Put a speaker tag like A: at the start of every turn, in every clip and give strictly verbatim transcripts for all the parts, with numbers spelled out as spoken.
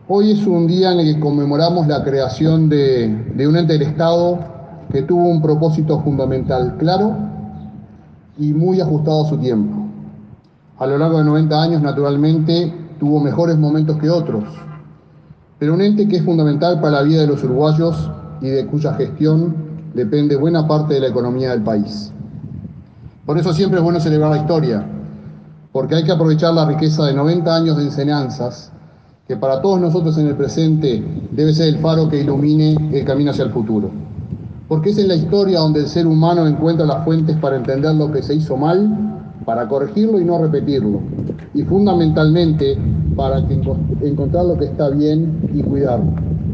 A: Hoy es un día en el que conmemoramos la creación de, de un ente del Estado que tuvo un propósito fundamental claro y muy ajustado a su tiempo. A lo largo de noventa años, naturalmente, tuvo mejores momentos que otros, pero un ente que es fundamental para la vida de los uruguayos y de cuya gestión depende buena parte de la economía del país. Por eso siempre es bueno celebrar la historia, porque hay que aprovechar la riqueza de noventa años de enseñanzas que para todos nosotros en el presente debe ser el faro que ilumine el camino hacia el futuro. Porque es en la historia donde el ser humano encuentra las fuentes para entender lo que se hizo mal, para corregirlo y no repetirlo, y fundamentalmente para que encontrar lo que está bien y cuidarlo.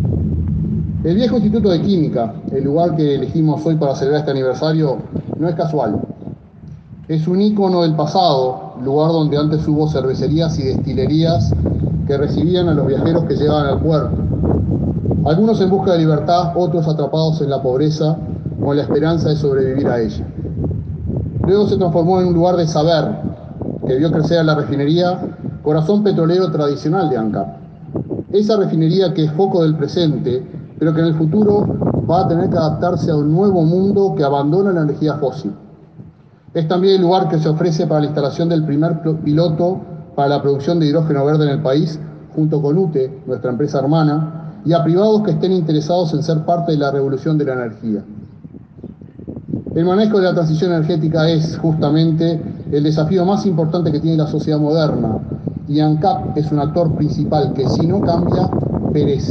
A: El viejo Instituto de Química, el lugar que elegimos hoy para celebrar este aniversario, no es casual. Es un ícono del pasado, lugar donde antes hubo cervecerías y destilerías que recibían a los viajeros que llegaban al puerto. Algunos en busca de libertad, otros atrapados en la pobreza con la esperanza de sobrevivir a ella. Luego se transformó en un lugar de saber que vio crecer a la refinería, corazón petrolero tradicional de ANCAP. Esa refinería que es foco del presente, pero que en el futuro va a tener que adaptarse a un nuevo mundo que abandona la energía fósil. Es también el lugar que se ofrece para la instalación del primer piloto para la producción de hidrógeno verde en el país, junto con U T E, nuestra empresa hermana, y a privados que estén interesados en ser parte de la revolución de la energía. El manejo de la transición energética es justamente el desafío más importante que tiene la sociedad moderna, y ANCAP es un actor principal que, si no cambia, perece.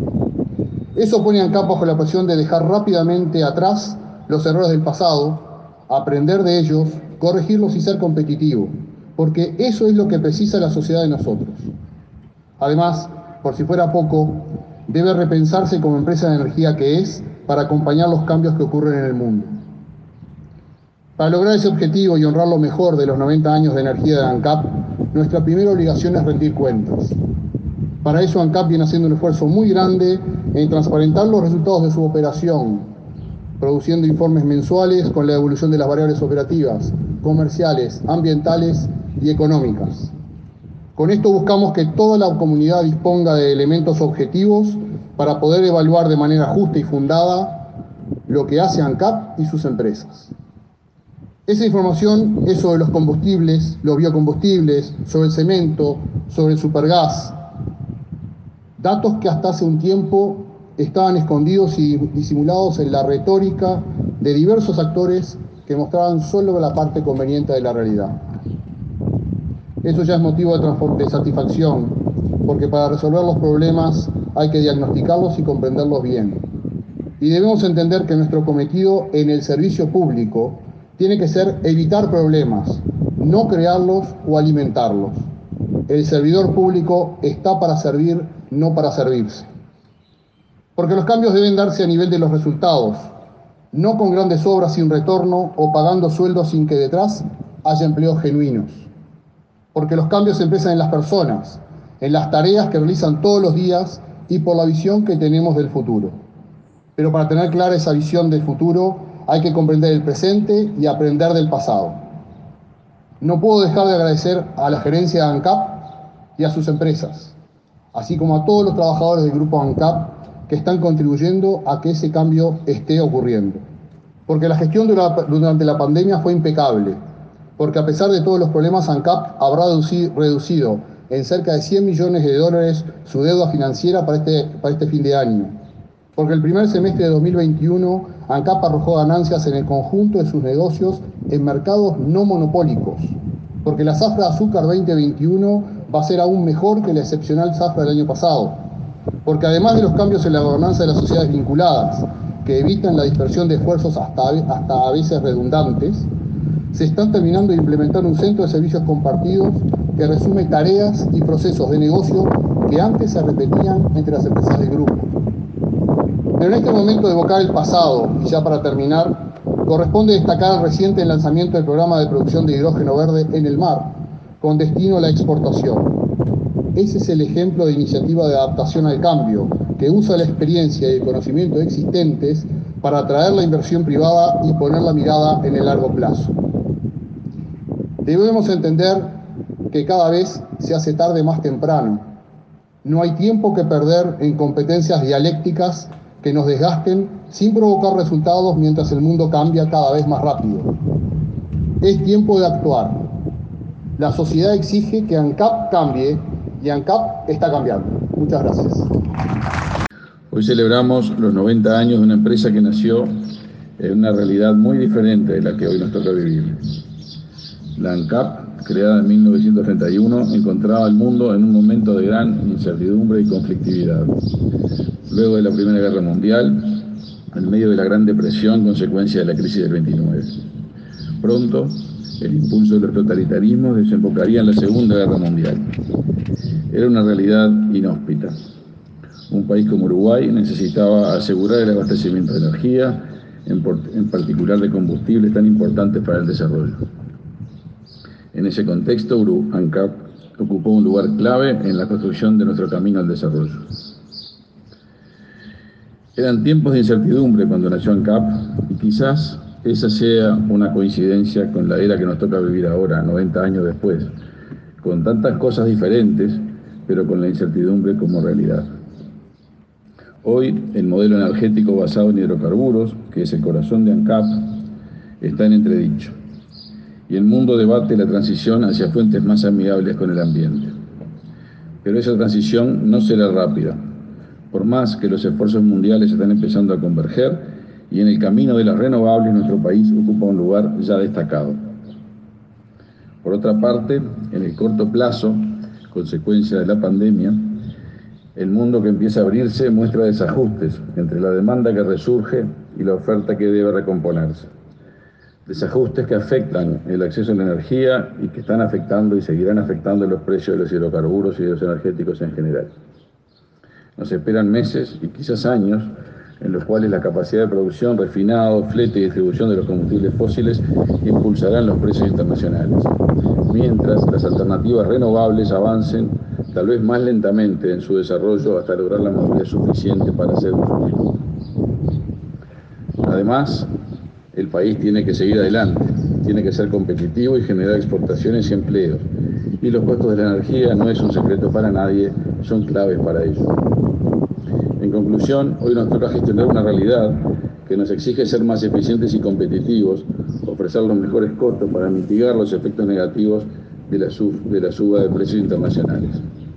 A: Eso pone a ANCAP bajo la presión de dejar rápidamente atrás los errores del pasado, aprender de ellos, corregirlos y ser competitivo, porque eso es lo que precisa la sociedad de nosotros. Además, por si fuera poco, debe repensarse como empresa de energía que es para acompañar los cambios que ocurren en el mundo. Para lograr ese objetivo y honrar lo mejor de los noventa años de energía de ANCAP, nuestra primera obligación es rendir cuentas. Para eso ANCAP viene haciendo un esfuerzo muy grande en transparentar los resultados de su operación, produciendo informes mensuales con la evolución de las variables operativas, comerciales, ambientales y económicas. Con esto buscamos que toda la comunidad disponga de elementos objetivos para poder evaluar de manera justa y fundada lo que hace ANCAP y sus empresas. Esa información es sobre los combustibles, los biocombustibles, sobre el cemento, sobre el supergas. Datos que hasta hace un tiempo estaban escondidos y disimulados en la retórica de diversos actores que mostraban solo la parte conveniente de la realidad. Eso ya es motivo de, de satisfacción, porque para resolver los problemas hay que diagnosticarlos y comprenderlos bien. Y debemos entender que nuestro cometido en el servicio público tiene que ser evitar problemas, no crearlos o alimentarlos. El servidor público está para servir, no para servirse. Porque los cambios deben darse a nivel de los resultados, no con grandes obras sin retorno o pagando sueldos sin que detrás haya empleos genuinos. Porque los cambios empiezan en las personas, en las tareas que realizan todos los días y por la visión que tenemos del futuro. Pero para tener clara esa visión del futuro hay que comprender el presente y aprender del pasado. No puedo dejar de agradecer a la gerencia de ANCAP y a sus empresas, así como a todos los trabajadores del grupo ANCAP que están contribuyendo a que ese cambio esté ocurriendo. Porque la gestión durante la pandemia fue impecable, porque a pesar de todos los problemas, ANCAP habrá reducido en cerca de cien millones de dólares su deuda financiera para este, para este fin de año. Porque el primer semestre de dos mil veintiuno, ANCAP arrojó ganancias en el conjunto de sus negocios en mercados no monopólicos. Porque la zafra de azúcar veinte veintiuno va a ser aún mejor que la excepcional zafra del año pasado. Porque además de los cambios en la gobernanza de las sociedades vinculadas, que evitan la dispersión de esfuerzos hasta, hasta a veces redundantes, se están terminando de implementar un centro de servicios compartidos que resume tareas y procesos de negocio que antes se repetían entre las empresas del grupo. Pero en este momento de evocar el pasado, y ya para terminar, corresponde destacar el reciente lanzamiento del programa de producción de hidrógeno verde en el mar, con destino a la exportación. Ese es el ejemplo de iniciativa de adaptación al cambio, que usa la experiencia y el conocimiento existentes para atraer la inversión privada y poner la mirada en el largo plazo. Debemos entender que cada vez se hace tarde más temprano. No hay tiempo que perder en competencias dialécticas que nos desgasten sin provocar resultados mientras el mundo cambia cada vez más rápido. Es tiempo de actuar. La sociedad exige que ANCAP cambie y ANCAP está cambiando. Muchas gracias.
B: Hoy celebramos los noventa años de una empresa que nació en una realidad muy diferente de la que hoy nos toca vivir. La ANCAP, creada en mil novecientos treinta y uno, encontraba al mundo en un momento de gran incertidumbre y conflictividad. Luego de la Primera Guerra Mundial, en medio de la Gran Depresión, consecuencia de la crisis del veintinueve. Pronto, el impulso de los totalitarismos desembocaría en la Segunda Guerra Mundial. Era una realidad inhóspita. Un país como Uruguay necesitaba asegurar el abastecimiento de energía, en, en particular de combustibles tan importantes para el desarrollo. En ese contexto, ANCAP ocupó un lugar clave en la construcción de nuestro camino al desarrollo. Eran tiempos de incertidumbre cuando nació ANCAP y quizás esa sea una coincidencia con la era que nos toca vivir ahora, noventa años después, con tantas cosas diferentes, pero con la incertidumbre como realidad. Hoy, el modelo energético basado en hidrocarburos, que es el corazón de ANCAP, está en entredicho. Y el mundo debate la transición hacia fuentes más amigables con el ambiente. Pero esa transición no será rápida, por más que los esfuerzos mundiales están empezando a converger y en el camino de las renovables nuestro país ocupa un lugar ya destacado. Por otra parte, en el corto plazo, consecuencia de la pandemia, el mundo que empieza a abrirse muestra desajustes entre la demanda que resurge y la oferta que debe recomponerse. Desajustes que afectan el acceso a la energía y que están afectando y seguirán afectando los precios de los hidrocarburos y de los energéticos en general. Nos esperan meses y quizás años en los cuales la capacidad de producción, refinado, flete y distribución de los combustibles fósiles impulsarán los precios internacionales, mientras las alternativas renovables avancen tal vez más lentamente en su desarrollo hasta lograr la madurez suficiente para ser útil. Además, el país tiene que seguir adelante, tiene que ser competitivo y generar exportaciones y empleos. Y los costos de la energía no es un secreto para nadie, son claves para ello. En conclusión, hoy nos toca gestionar una realidad que nos exige ser más eficientes y competitivos, ofrecer los mejores costos para mitigar los efectos negativos de la, sub, de la suba de precios internacionales.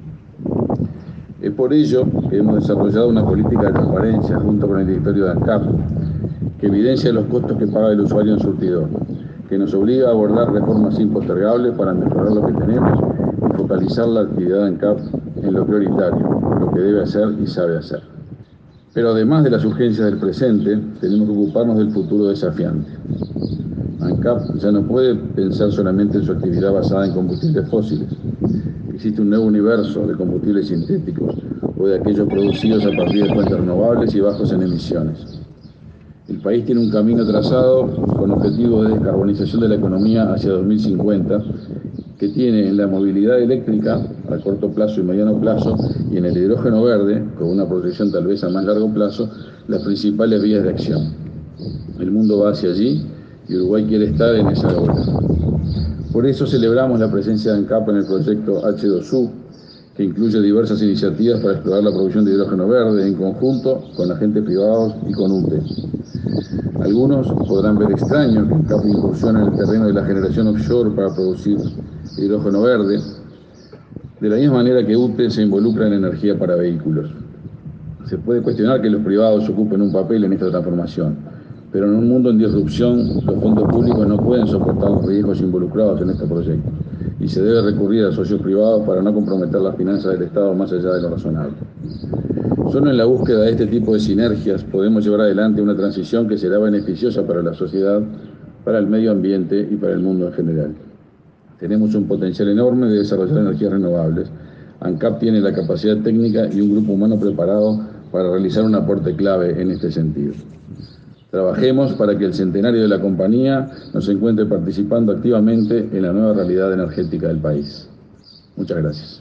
B: Es por ello que hemos desarrollado una política de transparencia junto con el directorio de ANCAP, que evidencia los costos que paga el usuario en surtidor, que nos obliga a abordar reformas impostergables para mejorar lo que tenemos y focalizar la actividad de ANCAP en lo prioritario, lo que debe hacer y sabe hacer. Pero además de las urgencias del presente, tenemos que ocuparnos del futuro desafiante. ANCAP ya no puede pensar solamente en su actividad basada en combustibles fósiles. Existe un nuevo universo de combustibles sintéticos o de aquellos producidos a partir de fuentes renovables y bajos en emisiones. El país tiene un camino trazado con objetivos de descarbonización de la economía hacia dos mil cincuenta, que tiene en la movilidad eléctrica a corto plazo y mediano plazo y en el hidrógeno verde, con una proyección tal vez a más largo plazo, las principales vías de acción. El mundo va hacia allí y Uruguay quiere estar en esa ola. Por eso celebramos la presencia de ANCAP en el proyecto H dos U, que incluye diversas iniciativas para explorar la producción de hidrógeno verde en conjunto con agentes privados y con U T E. Algunos podrán ver extraño que ANCAP incursione en el terreno de la generación offshore para producir hidrógeno verde, de la misma manera que U T E se involucra en energía para vehículos. Se puede cuestionar que los privados ocupen un papel en esta transformación, pero en un mundo en disrupción, los fondos públicos no pueden soportar los riesgos involucrados en este proyecto, y se debe recurrir a socios privados para no comprometer las finanzas del Estado más allá de lo razonable. Solo en la búsqueda de este tipo de sinergias podemos llevar adelante una transición que será beneficiosa para la sociedad, para el medio ambiente y para el mundo en general. Tenemos un potencial enorme de desarrollar energías renovables. ANCAP tiene la capacidad técnica y un grupo humano preparado para realizar un aporte clave en este sentido. Trabajemos para que el centenario de la compañía nos encuentre participando activamente en la nueva realidad energética del país. Muchas gracias.